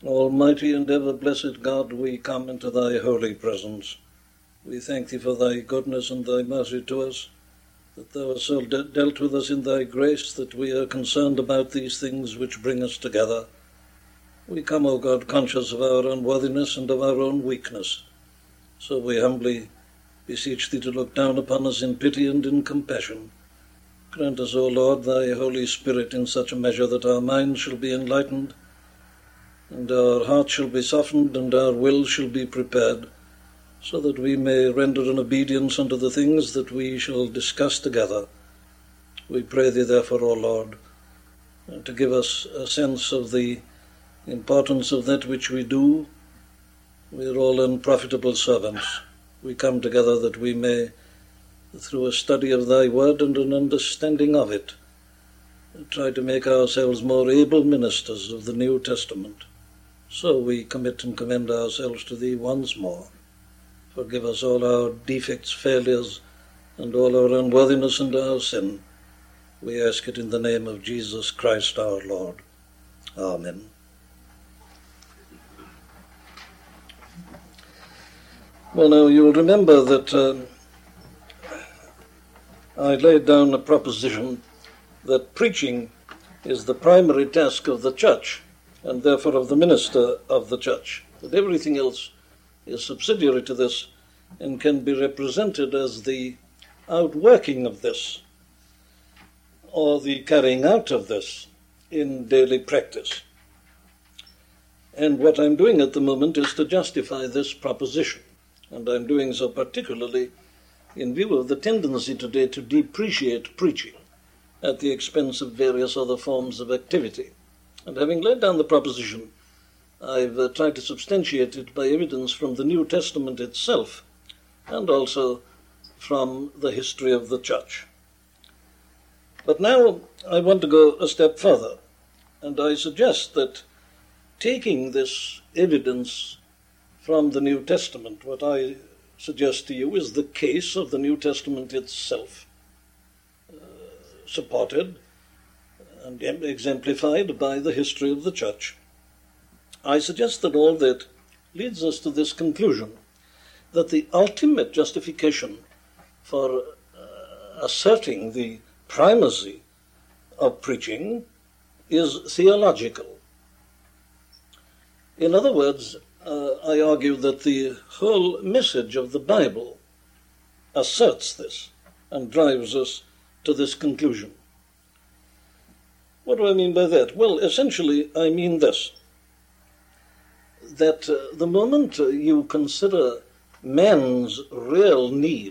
Almighty and ever-blessed God, we come into thy holy presence. We thank thee for thy goodness and thy mercy to us, that thou hast so dealt with us in thy grace that we are concerned about these things which bring us together. We come, O God, conscious of our unworthiness and of our own weakness. So we humbly beseech thee to look down upon us in pity and in compassion. Grant us, O Lord, thy Holy Spirit in such a measure that our minds shall be enlightened, and our hearts shall be softened, and our will shall be prepared, so that we may render an obedience unto the things that we shall discuss together. We pray thee, therefore, O Lord, to give us a sense of the importance of that which we do. We are all unprofitable servants. We come together that we may, through a study of thy word and an understanding of it, try to make ourselves more able ministers of the New Testament. So we commit and commend ourselves to thee once more. Forgive us all our defects, failures, and all our unworthiness and our sin. We ask it in the name of Jesus Christ our Lord. Amen. Well, now, you'll remember that I laid down a proposition that preaching is the primary task of the church, and therefore of the minister of the church, that everything else is subsidiary to this and can be represented as the outworking of this, or the carrying out of this in daily practice. And what I'm doing at the moment is to justify this proposition, and I'm doing so particularly in view of the tendency today to depreciate preaching at the expense of various other forms of activity. And having laid down the proposition, I've tried to substantiate it by evidence from the New Testament itself, and also from the history of the church. But now I want to go a step further, and I suggest that taking this evidence from the New Testament, what I suggest to you is the case of the New Testament itself, supported and exemplified by the history of the church. I suggest that all that leads us to this conclusion, that the ultimate justification for asserting the primacy of preaching is theological. In other words, I argue that the whole message of the Bible asserts this and drives us to this conclusion. What do I mean by that? Well, essentially, I mean this, that the moment you consider man's real need,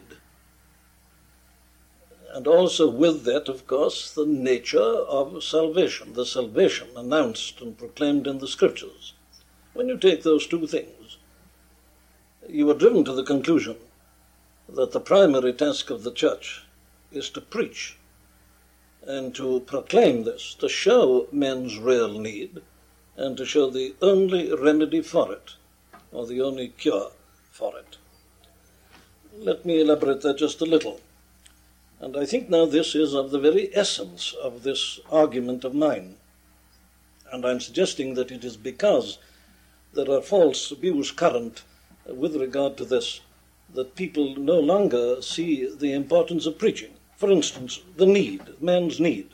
and also with that, of course, the nature of salvation, the salvation announced and proclaimed in the Scriptures, when you take those two things, you are driven to the conclusion that the primary task of the church is to preach and to proclaim this, to show men's real need, and to show the only remedy for it, or the only cure for it. Let me elaborate that just a little. And I think now this is of the very essence of this argument of mine. And I'm suggesting that it is because there are false views current with regard to this, that people no longer see the importance of preaching. For instance, the need, man's need.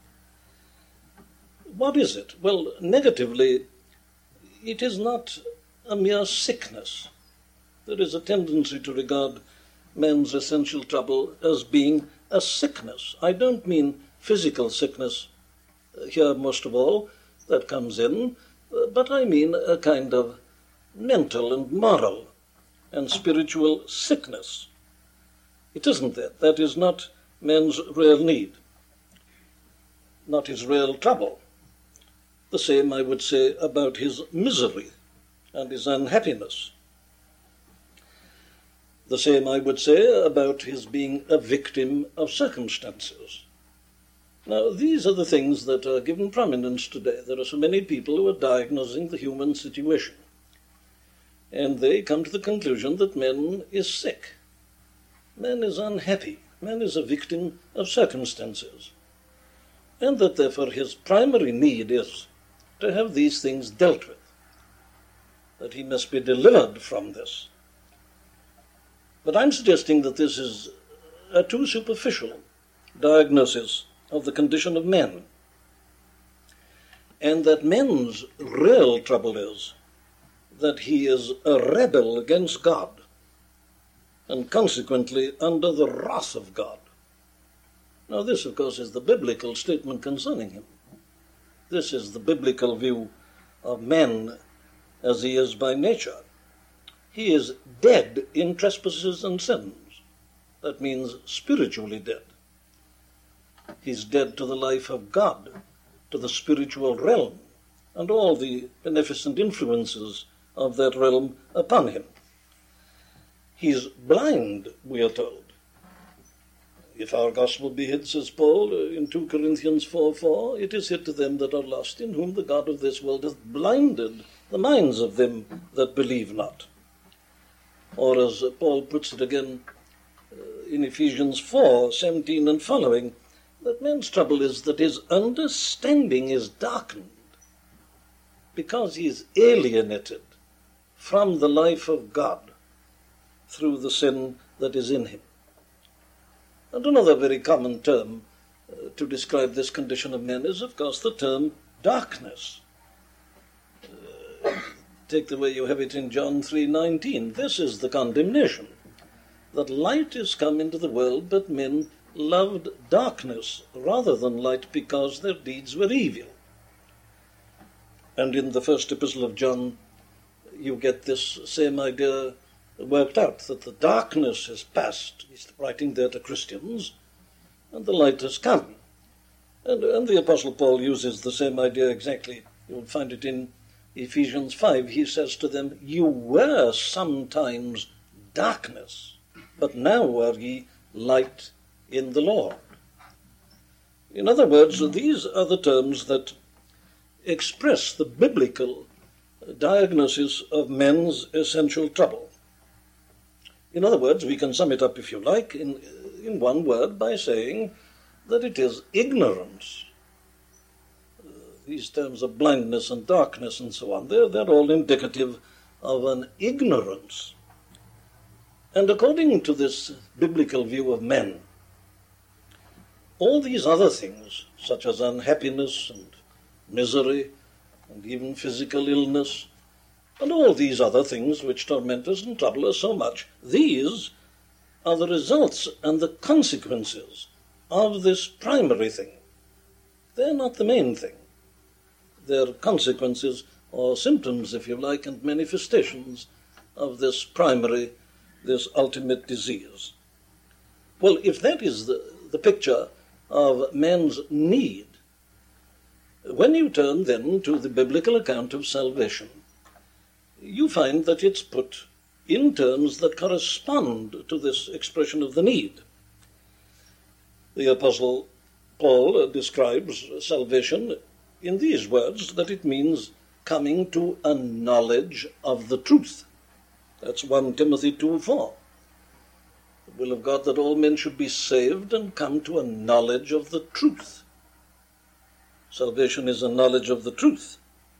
What is it? Well, negatively, it is not a mere sickness. There is a tendency to regard man's essential trouble as being a sickness. I don't mean physical sickness here most of all, that comes in, but I mean a kind of mental and moral and spiritual sickness. It isn't that. That is not man's real need, not his real trouble. The same I would say about his misery and his unhappiness. The same I would say about his being a victim of circumstances. Now, these are the things that are given prominence today. There are so many people who are diagnosing the human situation, and they come to the conclusion that man is sick. Man is unhappy. Man is a victim of circumstances. And that therefore his primary need is to have these things dealt with. that he must be delivered from this. But I'm suggesting that this is a too superficial diagnosis of the condition of men, and that men's real trouble is that he is a rebel against God, and consequently under the wrath of God. Now this, of course, is the biblical statement concerning him. This is the biblical view of man as he is by nature. He is dead in trespasses and sins. That means spiritually dead. He's dead to the life of God, to the spiritual realm, and all the beneficent influences of that realm upon him. He's blind, we are told. If our gospel be hid, says Paul in 2 Corinthians 4:4, it is hid to them that are lost, in whom the God of this world hath blinded the minds of them that believe not. Or as Paul puts it again in Ephesians 4:17 and following, that man's trouble is that his understanding is darkened because he is alienated from the life of God through the sin that is in him. And another very common term to describe this condition of men is, of course, the term darkness. Take the way you have it in John 3:19. This is the condemnation, that light is come into the world, but men loved darkness rather than light because their deeds were evil. And in the first epistle of John, you get this same idea worked out, that the darkness has passed. He's writing there to Christians, and the light has come. And the Apostle Paul uses the same idea exactly. You'll find it in Ephesians 5. He says to them, you were sometimes darkness, but now are ye light in the Lord. In other words, these are the terms that express the biblical diagnosis of men's essential trouble. In other words, we can sum it up, if you like, in one word by saying that it is ignorance. These terms of blindness and darkness and so on, they're all indicative of an ignorance. And according to this biblical view of men, all these other things, such as unhappiness and misery and even physical illness, and all these other things which torment us and trouble us so much, these are the results and the consequences of this primary thing. They're not the main thing. They're consequences or symptoms, if you like, and manifestations of this primary, this ultimate disease. Well, if that is the picture of man's need, when you turn then to the biblical account of salvation, you find that it's put in terms that correspond to this expression of the need. The Apostle Paul describes salvation in these words, that it means coming to a knowledge of the truth. That's 1 Timothy 2:4. The will of God that all men should be saved and come to a knowledge of the truth. Salvation is a knowledge of the truth.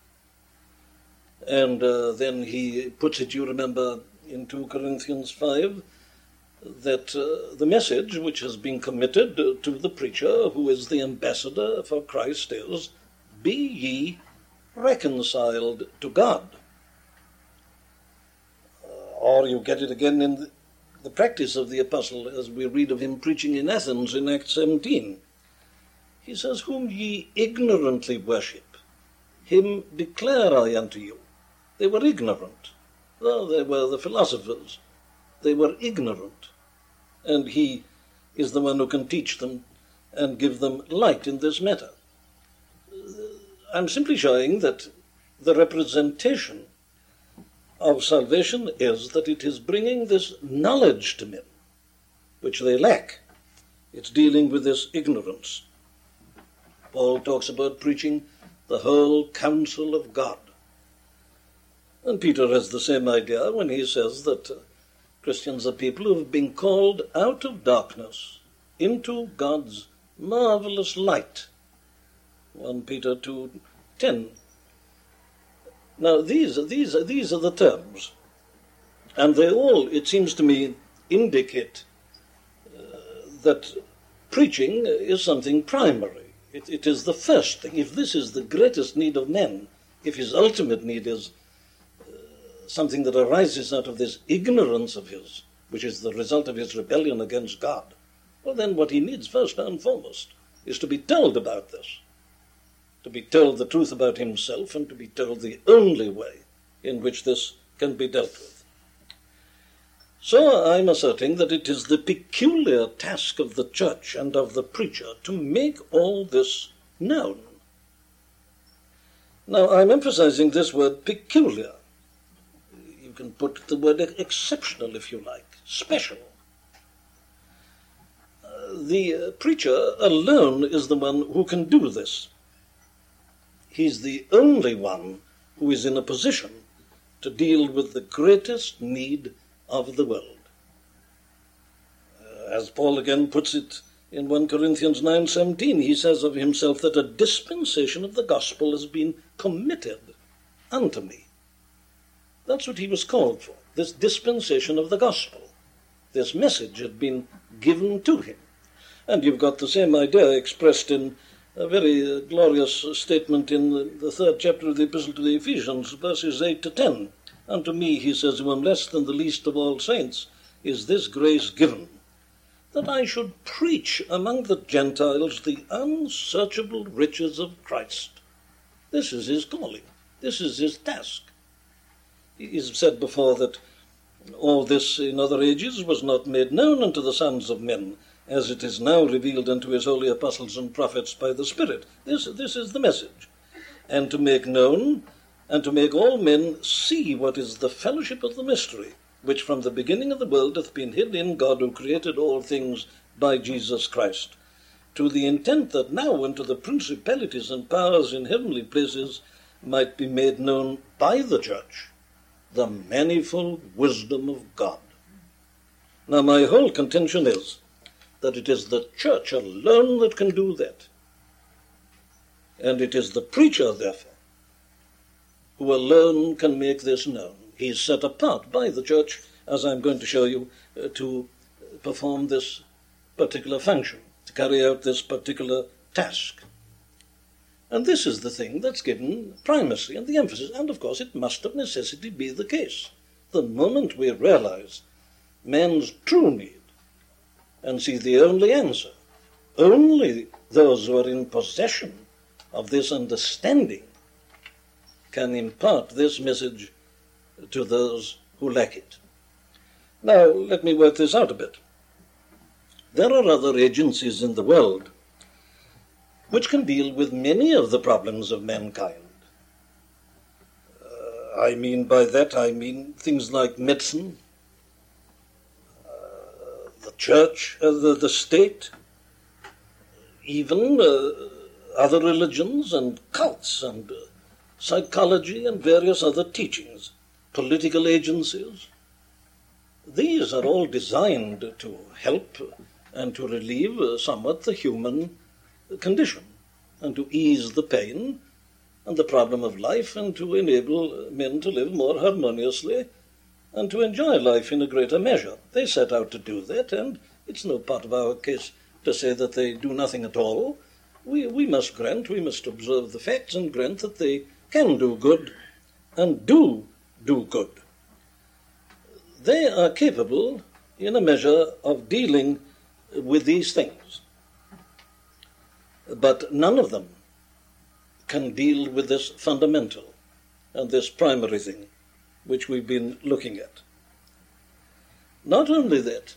And then he puts it, you remember, in 2 Corinthians 5, that the message which has been committed to the preacher, who is the ambassador for Christ, is, be ye reconciled to God. Or you get it again in the practice of the apostle, as we read of him preaching in Athens in Acts 17. He says, whom ye ignorantly worship, him declare I unto you. They were ignorant. Though they were the philosophers, they were ignorant. And he is the one who can teach them and give them light in this matter. I'm simply showing that the representation of salvation is that it is bringing this knowledge to men, which they lack. It's dealing with this ignorance. Paul talks about preaching the whole counsel of God. And Peter has the same idea when he says that Christians are people who have been called out of darkness into God's marvelous light. 1 Peter 2:10. Now, these are the terms, and they all, it seems to me, indicate that preaching is something primary. It is the first thing. If this is the greatest need of men, if his ultimate need is something that arises out of this ignorance of his, which is the result of his rebellion against God, well, then what he needs first and foremost is to be told about this, to be told the truth about himself, and to be told the only way in which this can be dealt with. So I'm asserting that it is the peculiar task of the church and of the preacher to make all this known. Now, I'm emphasizing this word peculiar. You can put the word exceptional, if you like, special. The preacher alone is the one who can do this. He's the only one who is in a position to deal with the greatest need of the world. As Paul again puts it in 1 Corinthians 9:17, he says of himself that a dispensation of the gospel has been committed unto me. That's what he was called for, this dispensation of the gospel. This message had been given to him. And you've got the same idea expressed in a very glorious statement in the 3rd chapter of the Epistle to the Ephesians, verses 8 to 10. Unto me, he says, who am less than the least of all saints, is this grace given, that I should preach among the Gentiles the unsearchable riches of Christ. This is his calling. This is his task. It is said before that all this in other ages was not made known unto the sons of men, as it is now revealed unto his holy apostles and prophets by the Spirit. This is the message. And to make known, and to make all men see what is the fellowship of the mystery, which from the beginning of the world hath been hid in God, who created all things by Jesus Christ, to the intent that now unto the principalities and powers in heavenly places might be made known by the church the manifold wisdom of God. Now, my whole contention is that it is the church alone that can do that. And it is the preacher, therefore, who alone can make this known. He is set apart by the church, as I'm going to show you, to perform this particular function, to carry out this particular task. And this is the thing that's given primacy and the emphasis. And, of course, it must of necessity be the case. The moment we realize man's true need and see the only answer, only those who are in possession of this understanding can impart this message to those who lack it. Now, let me work this out a bit. There are other agencies in the world which can deal with many of the problems of mankind. I mean things like medicine, the church, the state, even other religions and cults and psychology and various other teachings, political agencies. These are all designed to help and to relieve somewhat the human condition, and to ease the pain and the problem of life, and to enable men to live more harmoniously and to enjoy life in a greater measure. They set out to do that, and it's no part of our case to say that they do nothing at all. We must observe the facts and grant that they can do good and do good. They are capable, in a measure, of dealing with these things. But none of them can deal with this fundamental and this primary thing which we've been looking at. Not only that,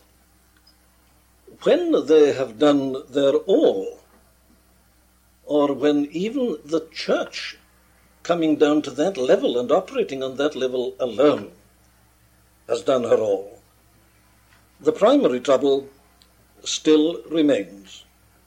when they have done their all, or when even the church coming down to that level and operating on that level alone has done her all, the primary trouble still remains.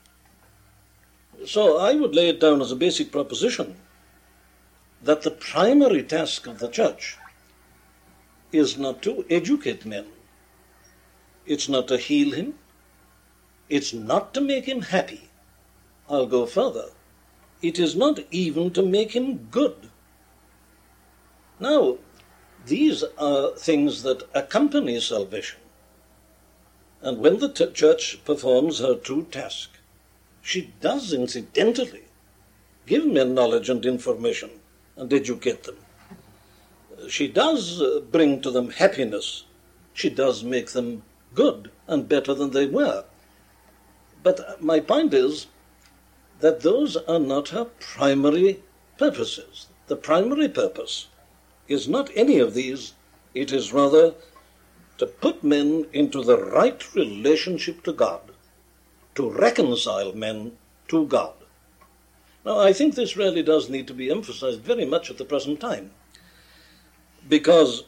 So I would lay it down as a basic proposition that the primary task of the church is not to educate men. It's not to heal him. It's not to make him happy. I'll go further. It is not even to make him good. Now, these are things that accompany salvation. And when the church performs her true task, she does incidentally give men knowledge and information and educate them. She does bring to them happiness. She does make them good and better than they were. But my point is that those are not her primary purposes. The primary purpose is not any of these. It is rather to put men into the right relationship to God, to reconcile men to God. Now, I think this really does need to be emphasized very much at the present time, because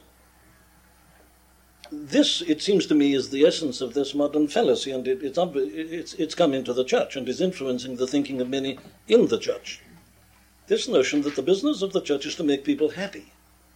this, it seems to me, is the essence of this modern fallacy, and it's come into the church and is influencing the thinking of many in the church. This notion that the business of the church is to make people happy,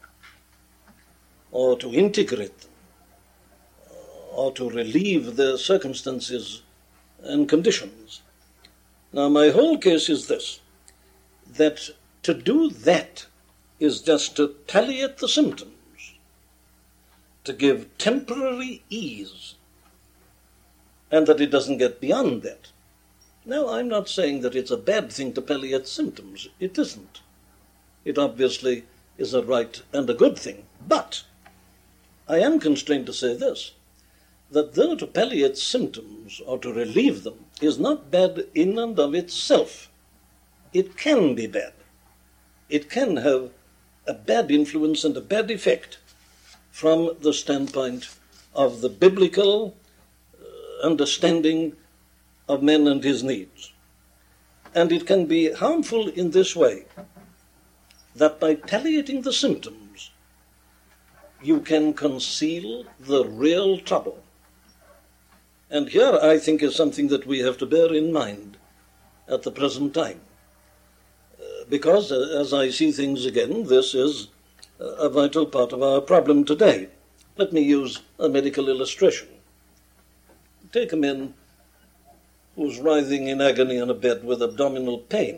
or to integrate them, or to relieve their circumstances and conditions. Now, my whole case is this, that to do that is just to palliate the symptoms, to give temporary ease, and that it doesn't get beyond that. Now, I'm not saying that it's a bad thing to palliate symptoms. It isn't. It obviously is a right and a good thing. But I am constrained to say this, that though to palliate symptoms or to relieve them is not bad in and of itself, it can be bad. It can have a bad influence and a bad effect from the standpoint of the biblical understanding of man and his needs. And it can be harmful in this way, that by palliating the symptoms, you can conceal the real trouble. And here, I think, is something that we have to bear in mind at the present time. Because, as I see things again, this is a vital part of our problem today. Let me use a medical illustration. Take a man who's writhing in agony on a bed with abdominal pain.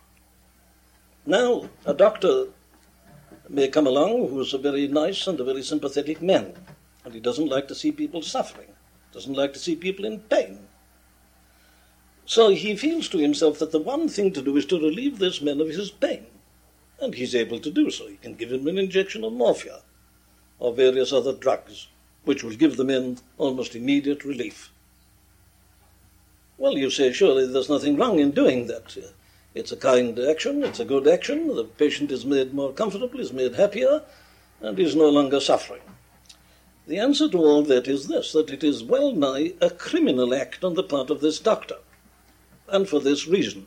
Now, a doctor may come along who's a very nice and a very sympathetic man, and he doesn't like to see people suffering, doesn't like to see people in pain. So he feels to himself that the one thing to do is to relieve this man of his pain, and he's able to do so. He can give him an injection of morphia or various other drugs, which will give the man almost immediate relief. Well, you say, surely there's nothing wrong in doing that. It's a kind action, it's a good action, the patient is made more comfortable, is made happier, and is no longer suffering. The answer to all that is this, that it is well nigh a criminal act on the part of this doctor, and for this reason.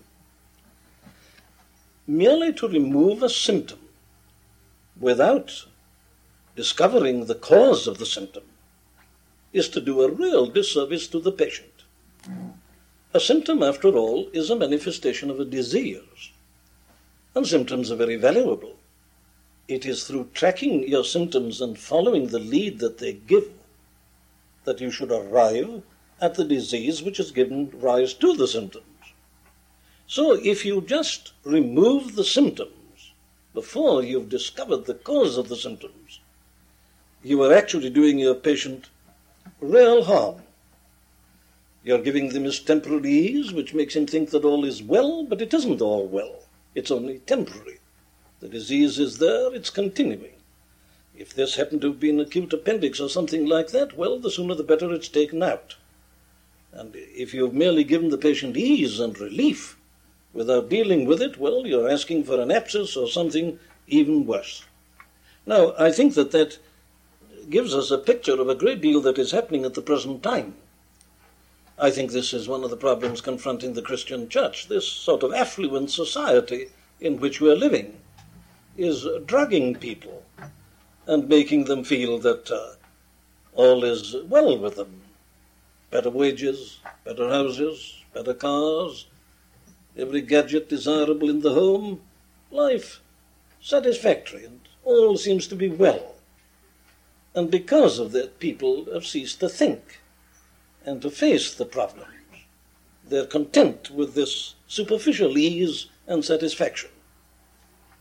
Merely to remove a symptom without discovering the cause of the symptom is to do a real disservice to the patient. A symptom, after all, is a manifestation of a disease, and symptoms are very valuable. It is through tracking your symptoms and following the lead that they give that you should arrive at the disease which has given rise to the symptoms. So if you just remove the symptoms before you've discovered the cause of the symptoms, you are actually doing your patient real harm. You're giving them his temporary ease, which makes him think that all is well, but it isn't all well. It's only temporary. The disease is there, it's continuing. If this happened to have been acute appendix or something like that, well, the sooner the better it's taken out. And if you've merely given the patient ease and relief without dealing with it, well, you're asking for an abscess or something even worse. Now, I think that gives us a picture of a great deal that is happening at the present time. I think this is one of the problems confronting the Christian church. This sort of affluent society in which we're living is drugging people and making them feel that all is well with them. Better wages, better houses, better cars, every gadget desirable in the home, life satisfactory, and all seems to be well. And because of that, people have ceased to think and to face the problems. They're content with this superficial ease and satisfaction.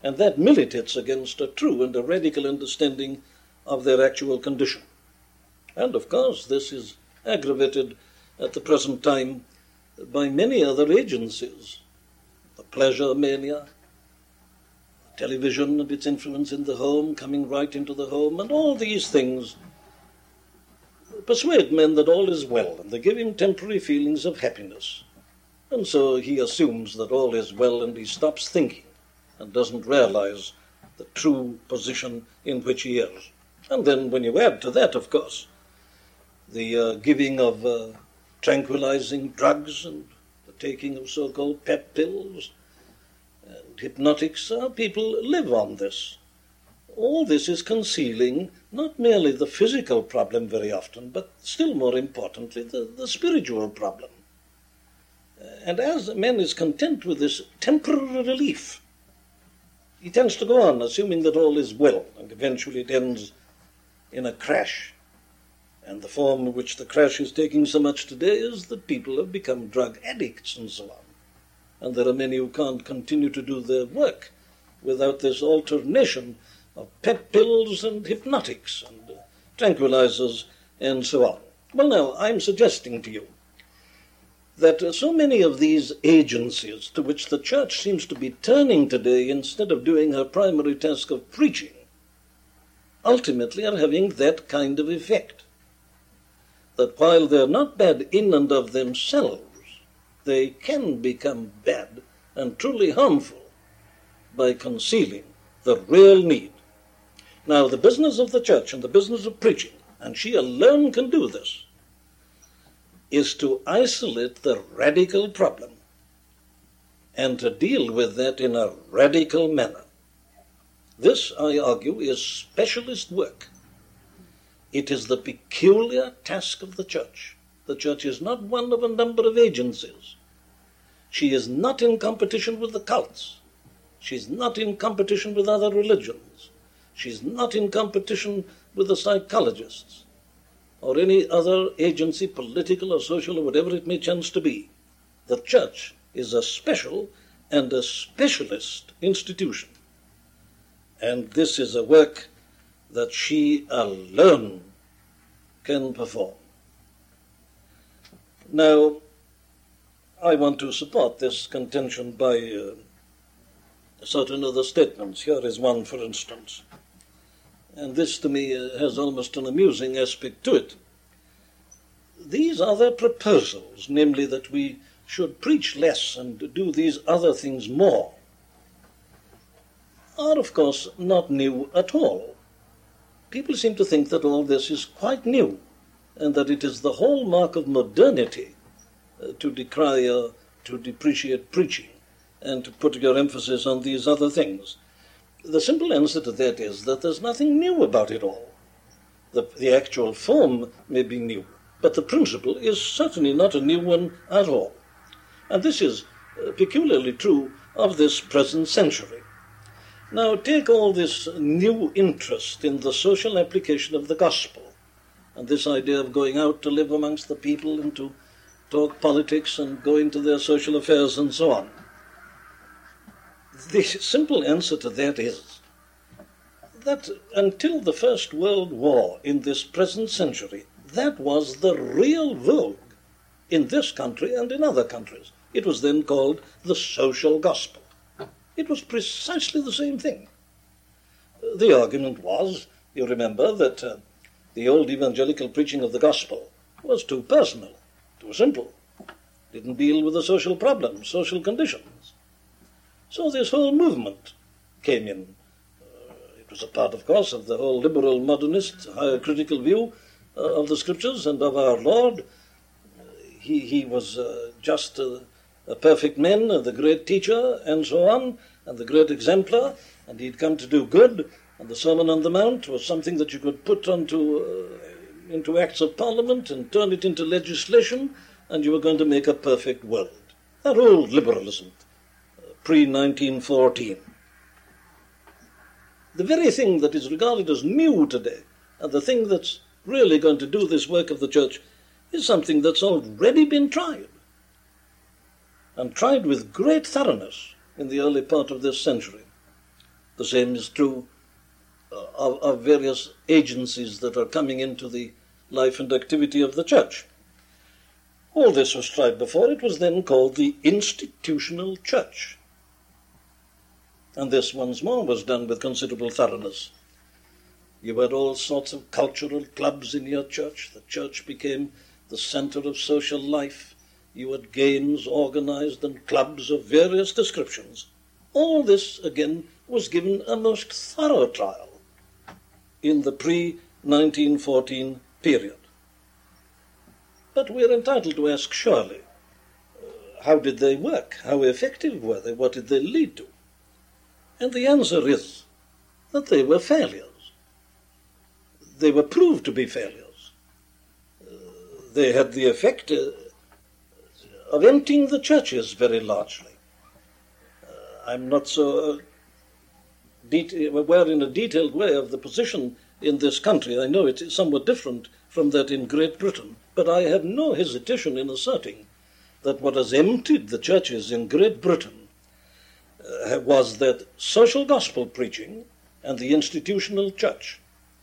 And that militates against a true and a radical understanding of their actual condition. And of course, this is aggravated at the present time by many other agencies. The pleasure mania, television and its influence in the home, coming right into the home, and all these things persuade men that all is well, and they give him temporary feelings of happiness. And so he assumes that all is well, and he stops thinking and doesn't realize the true position in which he is. And then when you add to that, of course, the giving of tranquilizing drugs and the taking of so-called pep pills and hypnotics, people live on this. All this is concealing not merely the physical problem very often, but still more importantly, the spiritual problem. And as a man is content with this temporary relief, he tends to go on assuming that all is well, and eventually it ends in a crash. And the form in which the crash is taking so much today is that people have become drug addicts and so on. And there are many who can't continue to do their work without this alternation of pep pills and hypnotics and tranquilizers and so on. Well, now, I'm suggesting to you that so many of these agencies to which the church seems to be turning today instead of doing her primary task of preaching ultimately are having that kind of effect. That while they're not bad in and of themselves, they can become bad and truly harmful by concealing the real need. Now, the business of the church and the business of preaching, and she alone can do this, is to isolate the radical problem and to deal with that in a radical manner. This, I argue, is specialist work. It is the peculiar task of the church. The church is not one of a number of agencies. She is not in competition with the cults. She's not in competition with other religions. She's not in competition with the psychologists or any other agency, political or social or whatever it may chance to be. The church is a special and a specialist institution. And this is a work that she alone can perform. Now, I want to support this contention by certain other statements. Here is one, for instance. And this, to me, has almost an amusing aspect to it. These other proposals, namely that we should preach less and do these other things more, are, of course, not new at all. People seem to think that all this is quite new, and that it is the hallmark of modernity to decry or to depreciate preaching and to put your emphasis on these other things. The simple answer to that is that there's nothing new about it all. The actual form may be new, but the principle is certainly not a new one at all. And this is peculiarly true of this present century. Now, take all this new interest in the social application of the gospel, and this idea of going out to live amongst the people and to talk politics and go into their social affairs and so on. The simple answer to that is that until the First World War in this present century, that was the real vogue in this country and in other countries. It was then called the social gospel. It was precisely the same thing. The argument was, you remember, that the old evangelical preaching of the gospel was too personal, too simple, didn't deal with the social problems, social conditions. So this whole movement came in. It was a part, of course, of the whole liberal modernist, higher critical view of the scriptures and of our Lord. He was just a perfect man, the great teacher, and so on, and the great exemplar, and he'd come to do good, and the Sermon on the Mount was something that you could put into acts of parliament and turn it into legislation, and you were going to make a perfect world. That old liberalism, pre-1914. The very thing that is regarded as new today, and the thing that's really going to do this work of the church, is something that's already been tried, and tried with great thoroughness in the early part of this century. The same is true of various agencies that are coming into the life and activity of the church. All this was tried before. It was then called the institutional church. And this once more was done with considerable thoroughness. You had all sorts of cultural clubs in your church. The church became the center of social life. You had games organized and clubs of various descriptions. All this, again, was given a most thorough trial in the pre-1914 period. But we're entitled to ask, surely, how did they work? How effective were they? What did they lead to? And the answer is that they were failures. They were proved to be failures. They had the effect of emptying the churches very largely. I'm not so aware in a detailed way of the position in this country. I know it is somewhat different from that in Great Britain, but I have no hesitation in asserting that what has emptied the churches in Great Britain was that social gospel preaching and the institutional church.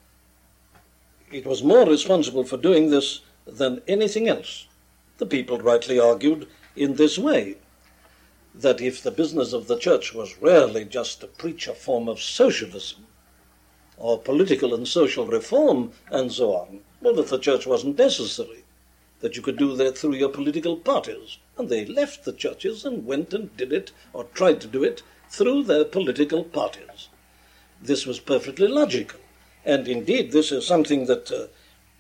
It was more responsible for doing this than anything else. The people rightly argued in this way, that if the business of the church was rarely just to preach a form of socialism or political and social reform and so on, well, that the church wasn't necessary, that you could do that through your political parties. And they left the churches and went and did it, or tried to do it, through their political parties. This was perfectly logical. And indeed, this is something that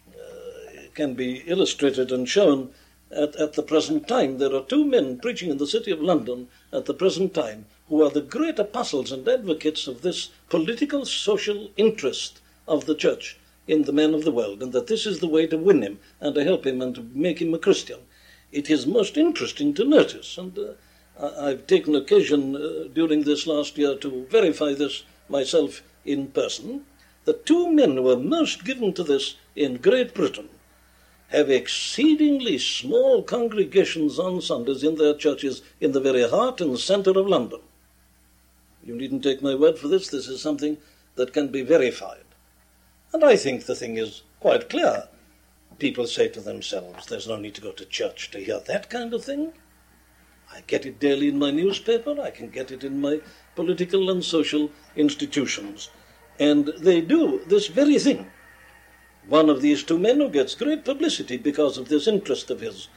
can be illustrated and shown at the present time. There are two men preaching in the city of London at the present time who are the great apostles and advocates of this political social interest of the church in the man of the world, and that this is the way to win him and to help him and to make him a Christian. It is most interesting to notice, and I've taken occasion during this last year to verify this myself in person. The two men who are most given to this in Great Britain have exceedingly small congregations on Sundays in their churches in the very heart and center of London. You needn't take my word for this. This is something that can be verified. And I think the thing is quite clear. People say to themselves, there's no need to go to church to hear that kind of thing. I get it daily in my newspaper. I can get it in my political and social institutions. And they do this very thing. One of these two men who gets great publicity because of this interest of his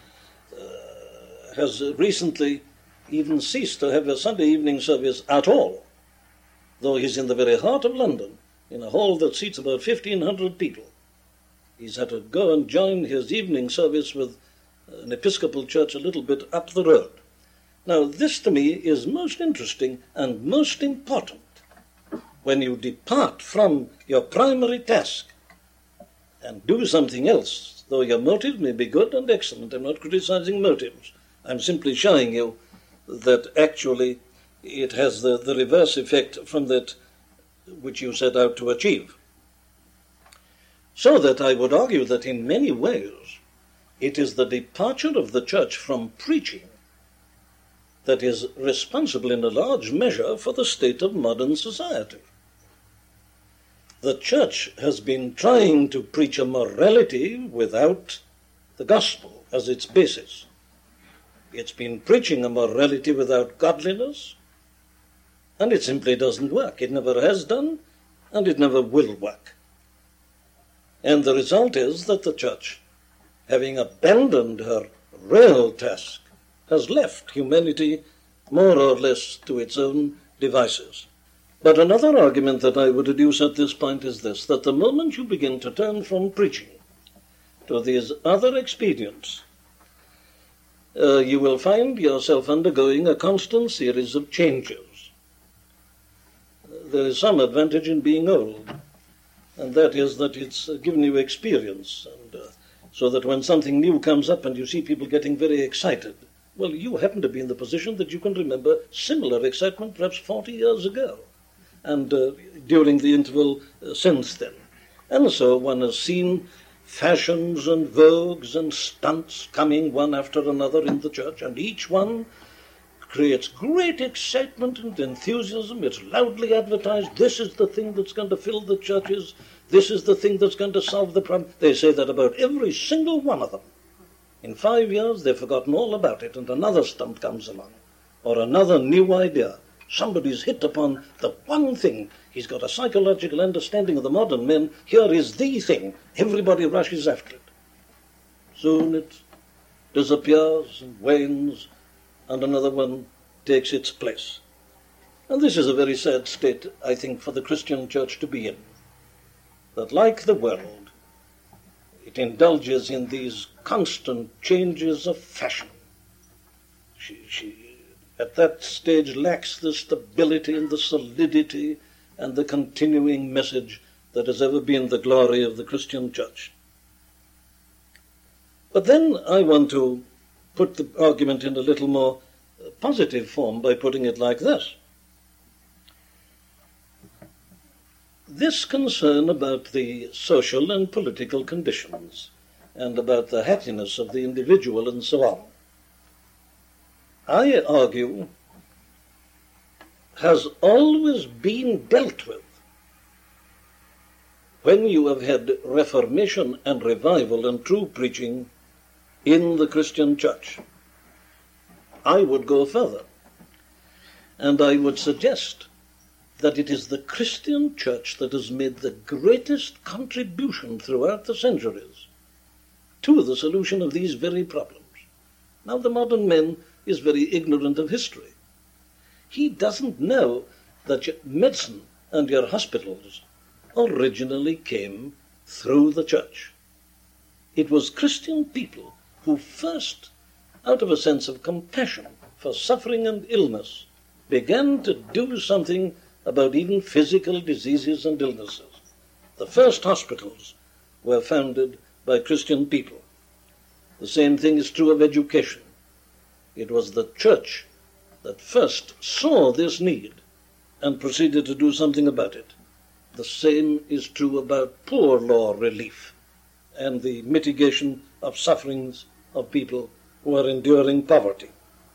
has recently even ceased to have a Sunday evening service at all, though he's in the very heart of London, in a hall that seats about 1,500 people. He's had to go and join his evening service with an Episcopal church a little bit up the road. Now, this to me is most interesting and most important. When you depart from your primary task and do something else, though your motive may be good and excellent, I'm not criticizing motives. I'm simply showing you that actually it has the reverse effect from that which you set out to achieve. So that I would argue that in many ways it is the departure of the church from preaching that is responsible in a large measure for the state of modern society. The church has been trying to preach a morality without the gospel as its basis. It's been preaching a morality without godliness, and it simply doesn't work. It never has done, and it never will work. And the result is that the church, having abandoned her real task, has left humanity more or less to its own devices. But another argument that I would adduce at this point is this, that the moment you begin to turn from preaching to these other expedients, you will find yourself undergoing a constant series of changes. There is some advantage in being old, and that is that it's given you experience, and so that when something new comes up and you see people getting very excited, well, you happen to be in the position that you can remember similar excitement perhaps 40 years ago, and during the interval since then. And so one has seen fashions and vogues and stunts coming one after another in the church, and each one creates great excitement and enthusiasm. It's loudly advertised. This is the thing that's going to fill the churches. This is the thing that's going to solve the problem. They say that about every single one of them. In 5 years, they've forgotten all about it, and another stunt comes along, or another new idea. Somebody's hit upon the one thing. He's got a psychological understanding of the modern men. Here is the thing. Everybody rushes after it. Soon it disappears and wanes, and another one takes its place. And this is a very sad state, I think, for the Christian church to be in. That, like the world, it indulges in these constant changes of fashion. She at that stage lacks the stability and the solidity and the continuing message that has ever been the glory of the Christian church. But then I want to put the argument in a little more positive form by putting it like this. This concern about the social and political conditions and about the happiness of the individual and so on, I argue, has always been dealt with when you have had reformation and revival and true preaching in the Christian church. I would go further, and I would suggest that it is the Christian church that has made the greatest contribution throughout the centuries to the solution of these very problems. Now, the modern man is very ignorant of history. He doesn't know that your medicine and your hospitals originally came through the church. It was Christian people who first, out of a sense of compassion for suffering and illness, began to do something about even physical diseases and illnesses. The first hospitals were founded by Christian people. The same thing is true of education. It was the church that first saw this need and proceeded to do something about it. The same is true about poor law relief and the mitigation of sufferings of people who are enduring poverty.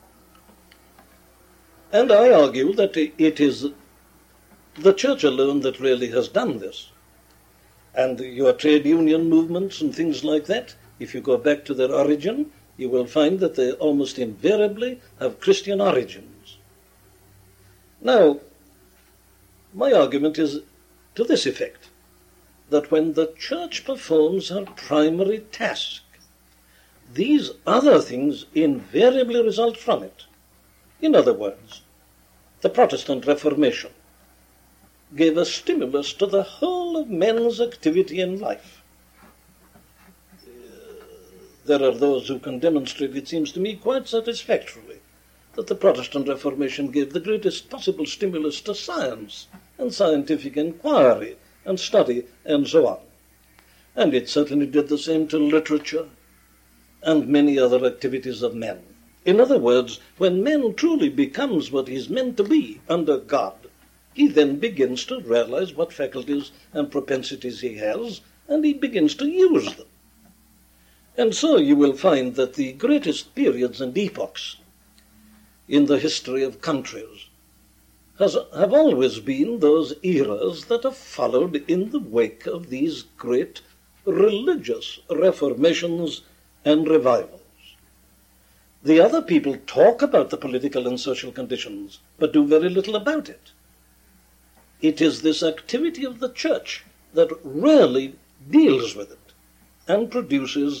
And I argue that it is the church alone that really has done this. And your trade union movements and things like that, if you go back to their origin, you will find that they almost invariably have Christian origins. Now, my argument is to this effect, that when the church performs her primary task, these other things invariably result from it. In other words, the Protestant Reformation gave a stimulus to the whole of men's activity in life. There are those who can demonstrate, it seems to me, quite satisfactorily, that the Protestant Reformation gave the greatest possible stimulus to science and scientific inquiry and study and so on. And it certainly did the same to literature and many other activities of men. In other words, when man truly becomes what he's meant to be under God, he then begins to realize what faculties and propensities he has, and he begins to use them. And so you will find that the greatest periods and epochs in the history of countries have always been those eras that have followed in the wake of these great religious reformations and revivals. The other people talk about the political and social conditions, but do very little about it. It is this activity of the church that really deals with it and produces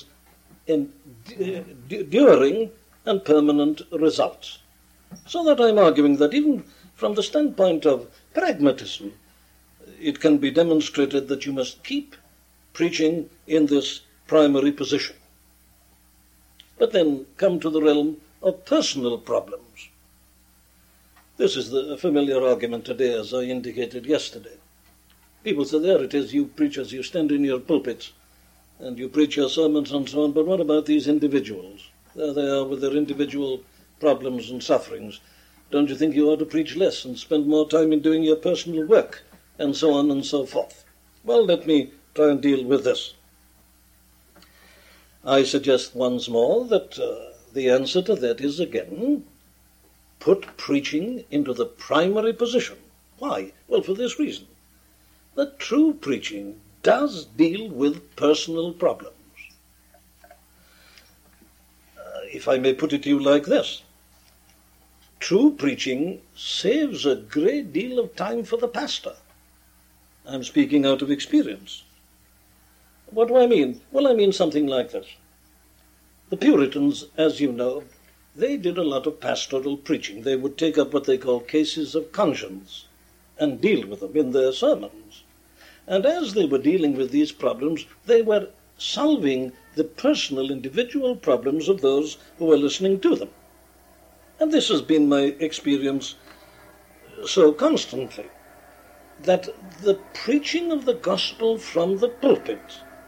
enduring and permanent results. So that I'm arguing that even from the standpoint of pragmatism, it can be demonstrated that you must keep preaching in this primary position. But then come to the realm of personal problems. This is the familiar argument today, as I indicated yesterday. People say, there it is, you preachers, you stand in your pulpits and you preach your sermons and so on, but what about these individuals? There they are with their individual problems and sufferings. Don't you think you ought to preach less and spend more time in doing your personal work, and so on and so forth? Well, let me try and deal with this. I suggest once more that the answer to that is, again, put preaching into the primary position. Why? Well, for this reason. That true preaching does deal with personal problems. If I may put it to you like this, true preaching saves a great deal of time for the pastor. I'm speaking out of experience. What do I mean? Well, I mean something like this. The Puritans, as you know, they did a lot of pastoral preaching. They would take up what they call cases of conscience and deal with them in their sermons. And as they were dealing with these problems, they were solving the personal, individual problems of those who were listening to them. And this has been my experience so constantly, that the preaching of the gospel from the pulpit,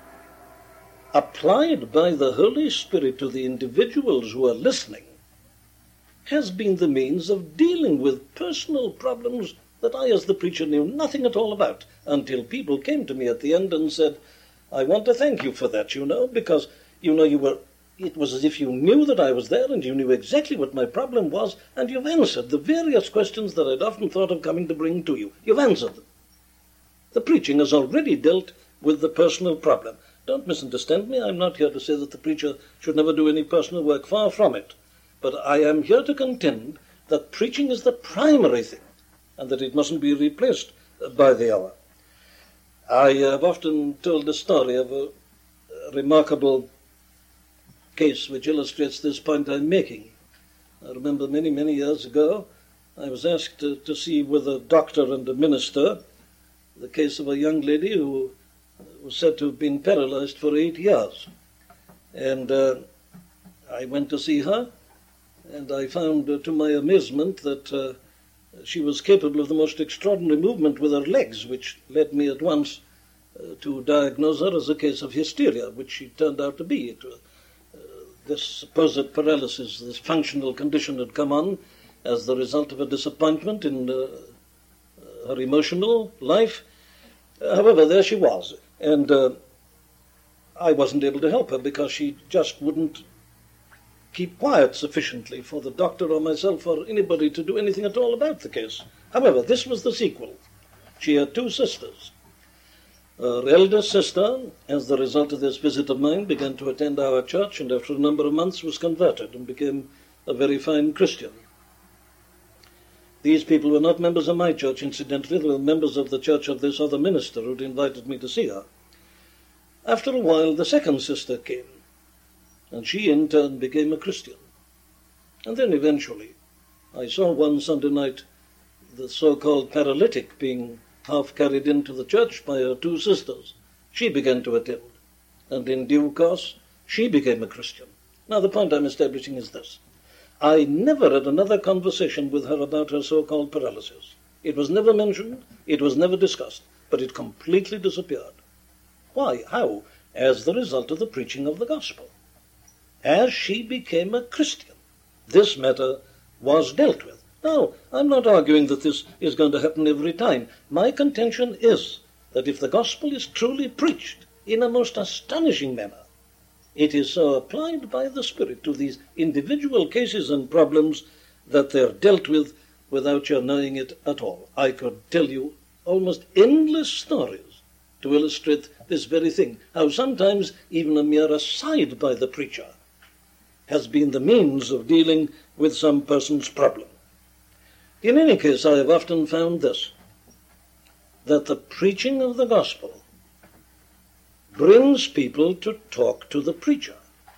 applied by the Holy Spirit to the individuals who are listening, has been the means of dealing with personal problems that I, as the preacher, knew nothing at all about, until people came to me at the end and said, I want to thank you for that, because, it was as if you knew that I was there and you knew exactly what my problem was, and you've answered the various questions that I'd often thought of coming to bring to you. You've answered them. The preaching has already dealt with the personal problem. Don't misunderstand me. I'm not here to say that the preacher should never do any personal work. Far from it. But I am here to contend that preaching is the primary thing, and that it mustn't be replaced by the other. I have often told the story of a remarkable case which illustrates this point I'm making. I remember many, many years ago, I was asked to see with a doctor and a minister the case of a young lady who was said to have been paralyzed for 8 years. And I went to see her, and I found, to my amazement, that she was capable of the most extraordinary movement with her legs, which led me at once to diagnose her as a case of hysteria, which she turned out to be. This supposed paralysis, this functional condition, had come on as the result of a disappointment in her emotional life. However, there she was, and I wasn't able to help her because she just wouldn't keep quiet sufficiently for the doctor or myself or anybody to do anything at all about the case. However, this was the sequel. She had 2 sisters. Her eldest sister, as the result of this visit of mine, began to attend our church, and after a number of months was converted and became a very fine Christian. These people were not members of my church, incidentally. They were members of the church of this other minister who'd invited me to see her. After a while, the second sister came, and she in turn became a Christian. And then eventually, I saw one Sunday night the so-called paralytic being half carried into the church by her 2 sisters. She began to attend, and in due course, she became a Christian. Now, the point I'm establishing is this. I never had another conversation with her about her so-called paralysis. It was never mentioned, it was never discussed, but it completely disappeared. Why? How? As the result of the preaching of the gospel. As she became a Christian, this matter was dealt with. Now, I'm not arguing that this is going to happen every time. My contention is that if the gospel is truly preached in a most astonishing manner, it is so applied by the Spirit to these individual cases and problems that they're dealt with without your knowing it at all. I could tell you almost endless stories to illustrate this very thing, how sometimes even a mere aside by the preacher has been the means of dealing with some person's problem. In any case, I have often found this, that the preaching of the gospel brings people to talk to the preacher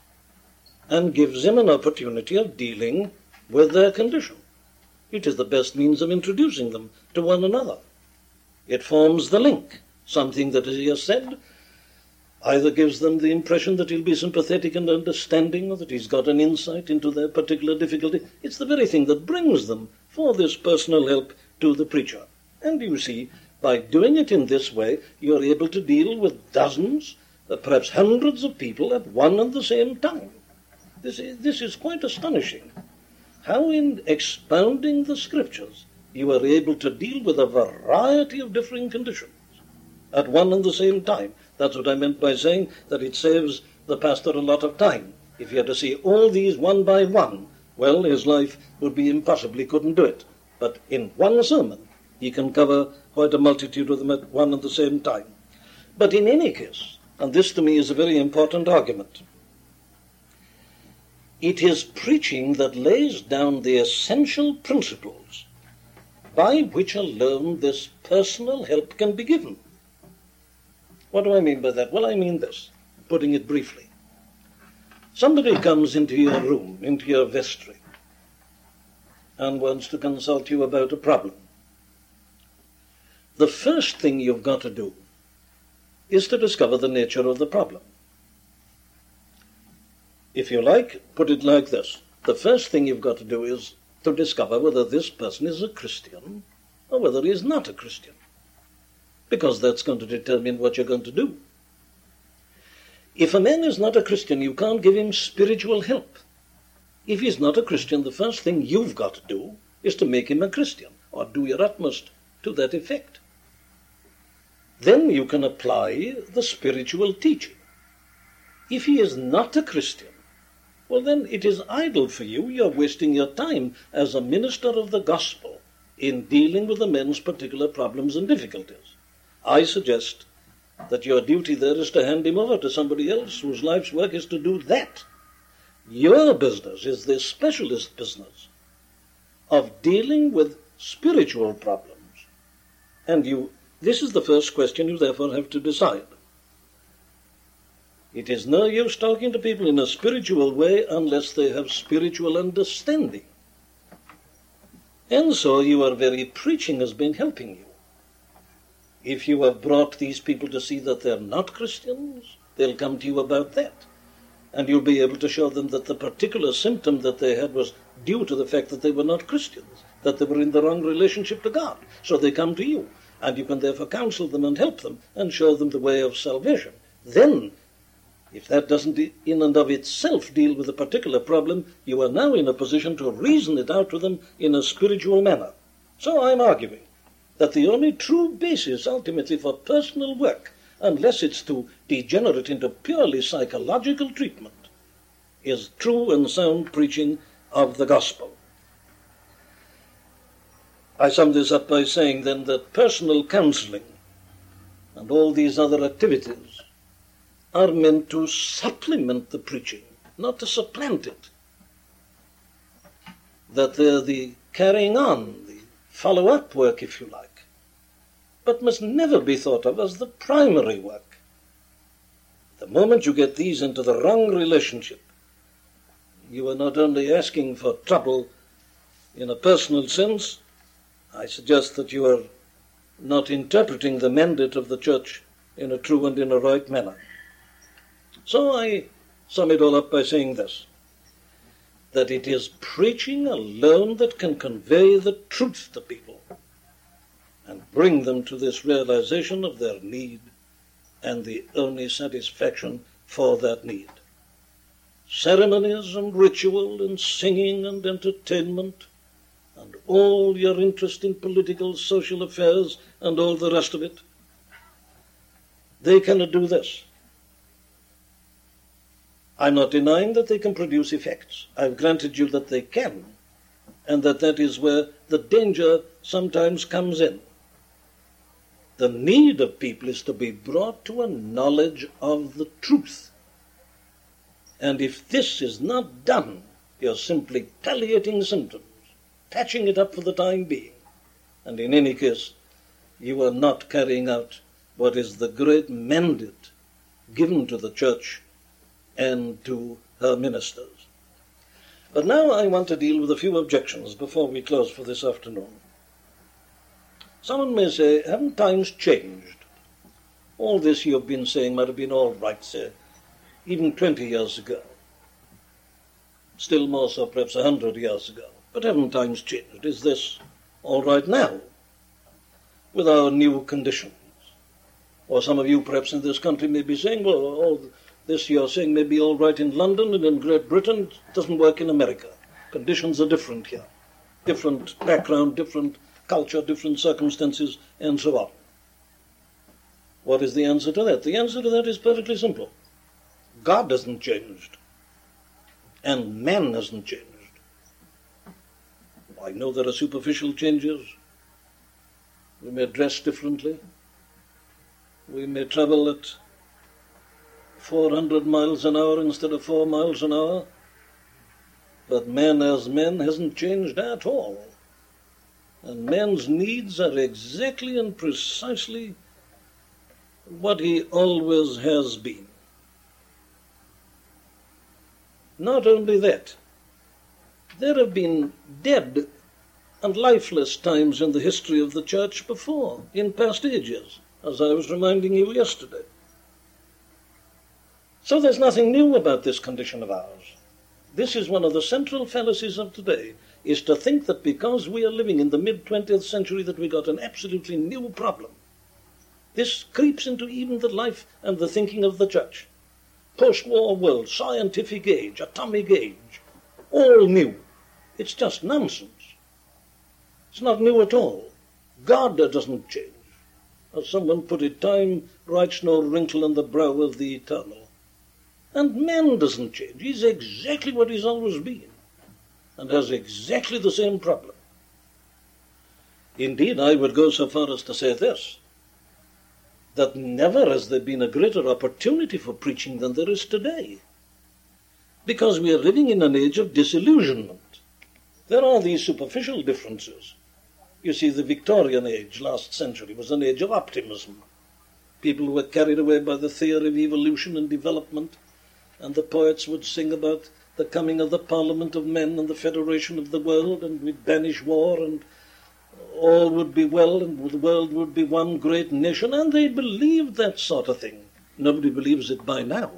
and gives them an opportunity of dealing with their condition. It is the best means of introducing them to one another. It forms the link. Something that, as he has said, either gives them the impression that he'll be sympathetic and understanding, or that he's got an insight into their particular difficulty. It's the very thing that brings them for this personal help to the preacher. And you see, by doing it in this way, you're able to deal with dozens, perhaps hundreds of people at one and the same time. This is quite astonishing. How in expounding the scriptures you are able to deal with a variety of differing conditions at one and the same time. That's what I meant by saying that it saves the pastor a lot of time. If you had to see all these one by one, Well, his life would be impossible. He couldn't do it. But in one sermon, he can cover quite a multitude of them at one and the same time. But in any case, and this to me is a very important argument, it is preaching that lays down the essential principles by which alone this personal help can be given. What do I mean by that? Well, I mean this, putting it briefly. Somebody comes into your room, into your vestry, and wants to consult you about a problem. The first thing you've got to do is to discover the nature of the problem. If you like, put it like this. The first thing you've got to do is to discover whether this person is a Christian or whether he is not a Christian, because that's going to determine what you're going to do. If a man is not a Christian, you can't give him spiritual help. If he's not a Christian, the first thing you've got to do is to make him a Christian, or do your utmost to that effect. Then you can apply the spiritual teaching. If he is not a Christian, well then it is idle for you. You're wasting your time as a minister of the gospel in dealing with the men's particular problems and difficulties. I suggest that your duty there is to hand him over to somebody else whose life's work is to do that. Your business is the specialist business of dealing with spiritual problems. And this is the first question you therefore have to decide. It is no use talking to people in a spiritual way unless they have spiritual understanding. And so your very preaching has been helping you. If you have brought these people to see that they're not Christians, they'll come to you about that. And you'll be able to show them that the particular symptom that they had was due to the fact that they were not Christians, that they were in the wrong relationship to God. So they come to you, and you can therefore counsel them and help them and show them the way of salvation. Then, if that doesn't in and of itself deal with a particular problem, you are now in a position to reason it out to them in a spiritual manner. So I'm arguing that the only true basis ultimately for personal work, unless it's to degenerate into purely psychological treatment, is true and sound preaching of the gospel. I sum this up by saying then that personal counseling and all these other activities are meant to supplement the preaching, not to supplant it. That they're the carrying on, the follow-up work, if you like, but must never be thought of as the primary work. The moment you get these into the wrong relationship, you are not only asking for trouble in a personal sense, I suggest that you are not interpreting the mandate of the church in a true and in a right manner. So I sum it all up by saying this, that it is preaching alone that can convey the truth to people and bring them to this realization of their need and the only satisfaction for that need. Ceremonies and ritual and singing and entertainment and all your interest in political, social affairs and all the rest of it, they cannot do this. I'm not denying that they can produce effects. I've granted you that they can, and that is where the danger sometimes comes in. The need of people is to be brought to a knowledge of the truth. And if this is not done, you're simply palliating symptoms, patching it up for the time being. And in any case, you are not carrying out what is the great mandate given to the church and to her ministers. But now I want to deal with a few objections before we close for this afternoon. Someone may say, haven't times changed? All this you've been saying might have been all right, say, even 20 years ago. Still more so perhaps 100 years ago. But haven't times changed? Is this all right now with our new conditions? Or some of you perhaps in this country may be saying, well, all this you're saying may be all right in London and in Great Britain. It doesn't work in America. Conditions are different here. Different background, different culture, different circumstances, and so on. What is the answer to that? The answer to that is perfectly simple. God hasn't changed. And man hasn't changed. I know there are superficial changes. We may dress differently. We may travel at 400 miles an hour instead of 4 miles an hour. But man as man hasn't changed at all. And man's needs are exactly and precisely what he always has been. Not only that, there have been dead and lifeless times in the history of the church before, in past ages, as I was reminding you yesterday. So there's nothing new about this condition of ours. This is one of the central fallacies of today, is to think that because we are living in the mid-20th century that we got an absolutely new problem. This creeps into even the life and the thinking of the church. Post-war world, scientific age, atomic age, all new. It's just nonsense. It's not new at all. God doesn't change. As someone put it, time writes no wrinkle in the brow of the eternal. And man doesn't change. He's exactly what he's always been, and has exactly the same problem. Indeed, I would go so far as to say this, that never has there been a greater opportunity for preaching than there is today, because we are living in an age of disillusionment. There are these superficial differences. You see, the Victorian age, last century, was an age of optimism. People were carried away by the theory of evolution and development, and the poets would sing about the coming of the Parliament of Men and the Federation of the World, and we'd banish war, and all would be well, and the world would be one great nation, and they believed that sort of thing. Nobody believes it by now.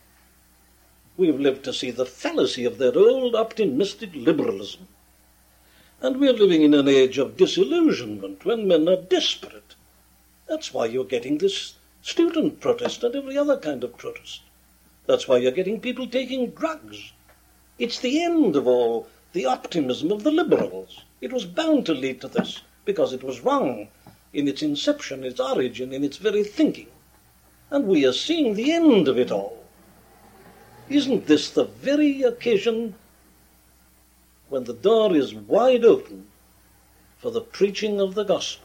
We've lived to see the fallacy of that old optimistic liberalism. And we're living in an age of disillusionment when men are desperate. That's why you're getting this student protest and every other kind of protest. That's why you're getting people taking drugs. It's the end of all the optimism of the liberals. It was bound to lead to this, because it was wrong in its inception, its origin, in its very thinking. And we are seeing the end of it all. Isn't this the very occasion when the door is wide open for the preaching of the gospel?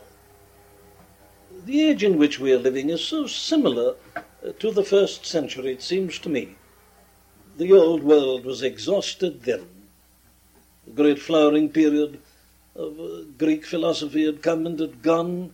The age in which we are living is so similar to the first century, it seems to me. The old world was exhausted then. The great flowering period of Greek philosophy had come and had gone.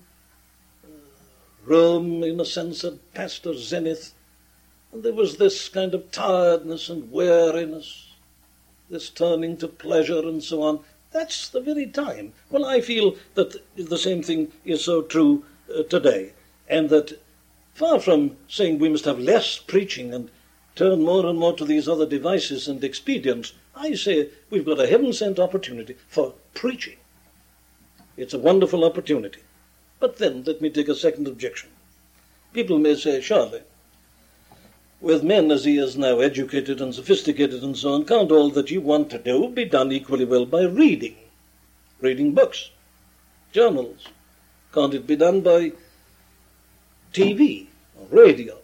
Rome, in a sense, had passed her zenith. And there was this kind of tiredness and weariness, this turning to pleasure and so on. That's the very time. Well, I feel that the same thing is so true today, and that far from saying we must have less preaching and turn more and more to these other devices and expedients, I say we've got a heaven-sent opportunity for preaching. It's a wonderful opportunity. But then, let me take a second objection. People may say, surely, with men as he is now, educated and sophisticated and so on, can't all that you want to do be done equally well by reading books, journals? Can't it be done by TV or radio?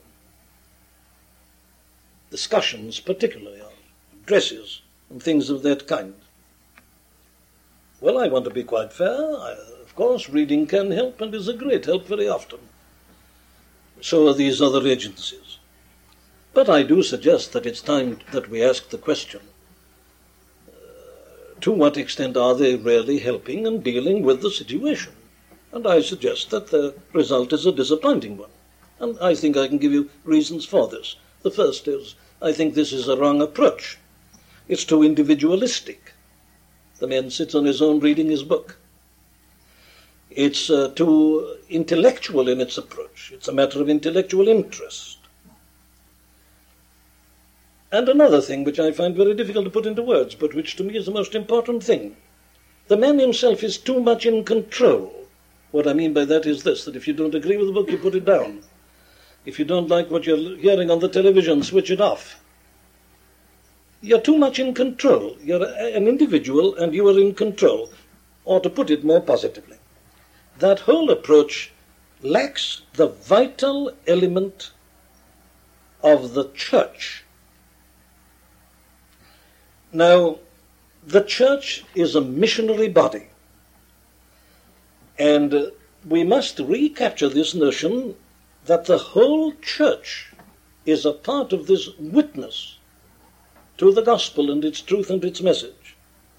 Discussions, particularly, or addresses and things of that kind. Well, I want to be quite fair. Of course, reading can help and is a great help very often. So are these other agencies. But I do suggest that it's time that we ask the question, to what extent are they really helping and dealing with the situation? And I suggest that the result is a disappointing one. And I think I can give you reasons for this. The first is, I think this is a wrong approach. It's too individualistic. The man sits on his own reading his book. It's too intellectual in its approach. It's a matter of intellectual interest. And another thing which I find very difficult to put into words, but which to me is the most important thing. The man himself is too much in control. What I mean by that is this, that if you don't agree with the book, you put it down. If you don't like what you're hearing on the television, switch it off. You're too much in control. You're an individual and you are in control. Or to put it more positively, that whole approach lacks the vital element of the church. Now, The church is a missionary body. And we must recapture this notion that the whole church is a part of this witness to the gospel and its truth and its message.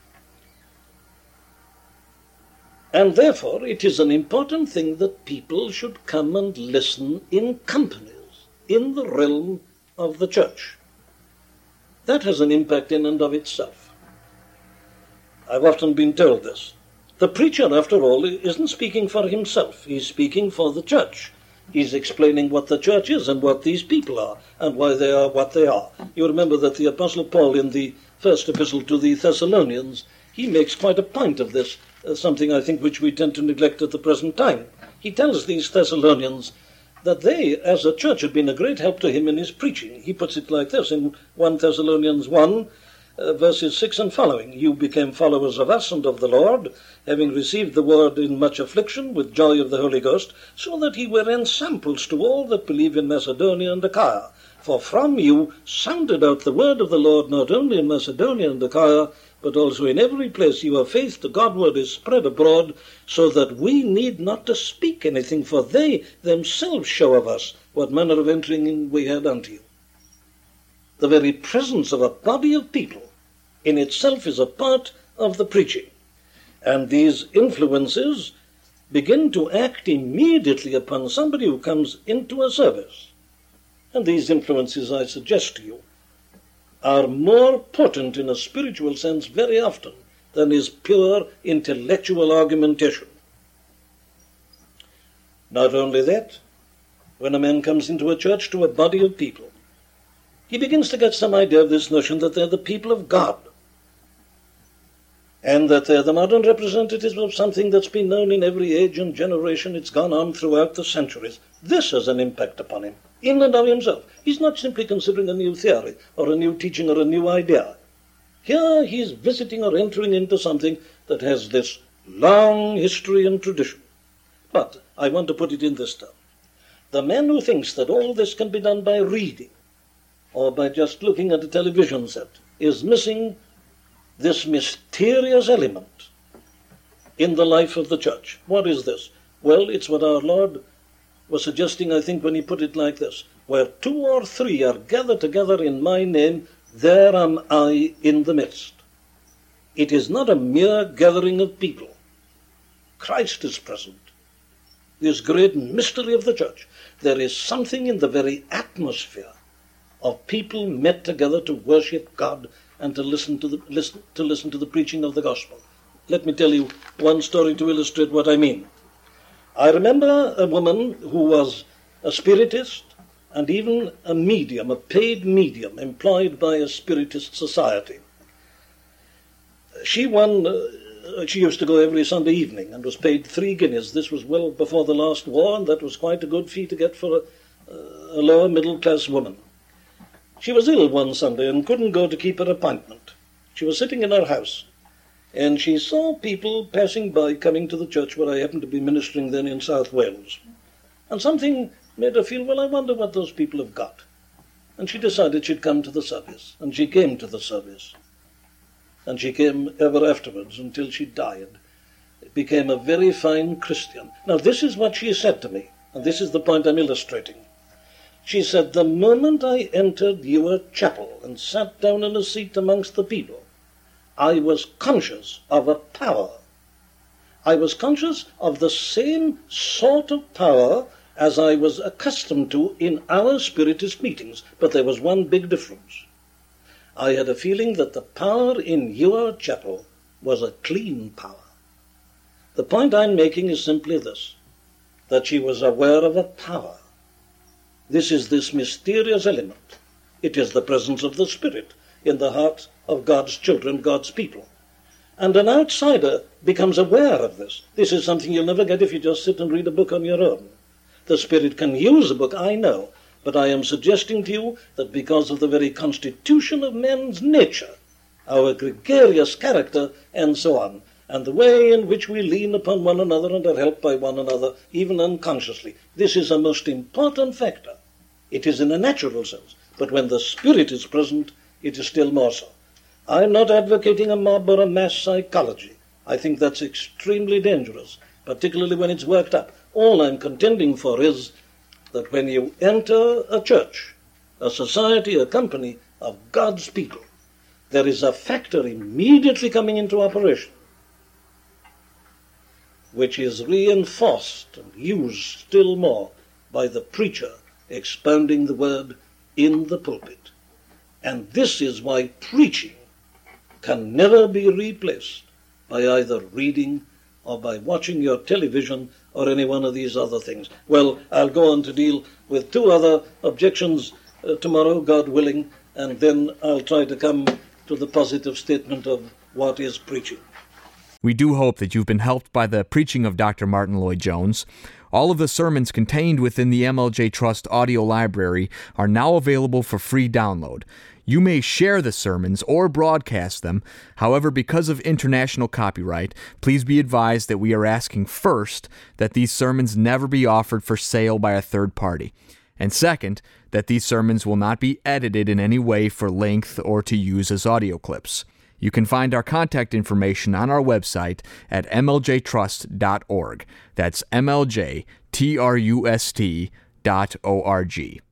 And therefore it is an important thing that people should come and listen in companies in the realm of the church. That has an impact in and of itself. I've often been told this. The preacher, after all, isn't speaking for himself. He's speaking for the church. He's explaining what the church is and what these people are and why they are what they are. You remember that the Apostle Paul, in the first epistle to the Thessalonians, he makes quite a point of this, something I think which we tend to neglect at the present time. He tells these Thessalonians that they, as a church, had been a great help to him in his preaching. He puts it like this in 1 Thessalonians 1, verses 6 and following. You became followers of us and of the Lord, having received the word in much affliction with joy of the Holy Ghost, so that ye were ensamples to all that believe in Macedonia and Achaia. For from you sounded out the word of the Lord, not only in Macedonia and Achaia, but also in every place your faith to Godward is spread abroad, so that we need not to speak anything, for they themselves show of us what manner of entering in we had unto you. The very presence of a body of people in itself is a part of the preaching. And these influences begin to act immediately upon somebody who comes into a service. And these influences, I suggest to you, are more potent in a spiritual sense very often than is pure intellectual argumentation. Not only that, when a man comes into a church, to a body of people, he begins to get some idea of this notion that they're the people of God, and that they're the modern representatives of something that's been known in every age and generation. It's gone on throughout the centuries. This has an impact upon him, in and of himself. He's not simply considering a new theory or a new teaching or a new idea. Here he's visiting or entering into something that has this long history and tradition. But I want to put it in this term. The man who thinks that all this can be done by reading or by just looking at a television set is missing this mysterious element in the life of the church. What is this? Well, it's what our Lord was suggesting, I think, when he put it like this. Where 2 or 3 are gathered together in my name, there am I in the midst. It is not a mere gathering of people. Christ is present. This great mystery of the church. There is something in the very atmosphere of people met together to worship God and to listen to the preaching of the gospel. Let me tell you one story to illustrate what I mean. I remember a woman who was a spiritist and even a medium, a paid medium, employed by a spiritist society. She used to go every Sunday evening and was paid 3 guineas. This was well before the last war, and that was quite a good fee to get for a lower middle-class woman. She was ill one Sunday and couldn't go to keep her appointment. She was sitting in her house, and she saw people passing by coming to the church where I happened to be ministering then in South Wales. And something made her feel, well, I wonder what those people have got. And she decided she'd come to the service, and she came to the service. And she came ever afterwards until she died. Became a very fine Christian. Now, this is what she said to me, and this is the point I'm illustrating. She said, the moment I entered your chapel and sat down in a seat amongst the people, I was conscious of a power. I was conscious of the same sort of power as I was accustomed to in our spiritist meetings, but there was one big difference. I had a feeling that the power in your chapel was a clean power. The point I'm making is simply this, that she was aware of a power. This is this mysterious element. It is the presence of the Spirit in the heart of God's children, God's people. And an outsider becomes aware of this. This is something you'll never get if you just sit and read a book on your own. The Spirit can use a book, I know, but I am suggesting to you that because of the very constitution of man's nature, our gregarious character, and so on, and the way in which we lean upon one another and are helped by one another, even unconsciously, this is a most important factor. It is in a natural sense, but when the Spirit is present, it is still more so. I'm not advocating a mob or a mass psychology. I think that's extremely dangerous, particularly when it's worked up. All I'm contending for is that when you enter a church, a society, a company of God's people, there is a factor immediately coming into operation which is reinforced and used still more by the preacher expounding the word in the pulpit. And this is why preaching can never be replaced by either reading or by watching your television or any one of these other things. Well, I'll go on to deal with two other objections tomorrow, God willing, and then I'll try to come to the positive statement of what is preaching. We do hope that you've been helped by the preaching of Dr. Martyn Lloyd-Jones. All of the sermons contained within the MLJ Trust audio library are now available for free download. You may share the sermons or broadcast them. However, because of international copyright, please be advised that we are asking first that these sermons never be offered for sale by a third party. And second, that these sermons will not be edited in any way for length or to use as audio clips. You can find our contact information on our website at mljtrust.org. That's mljtrust.org.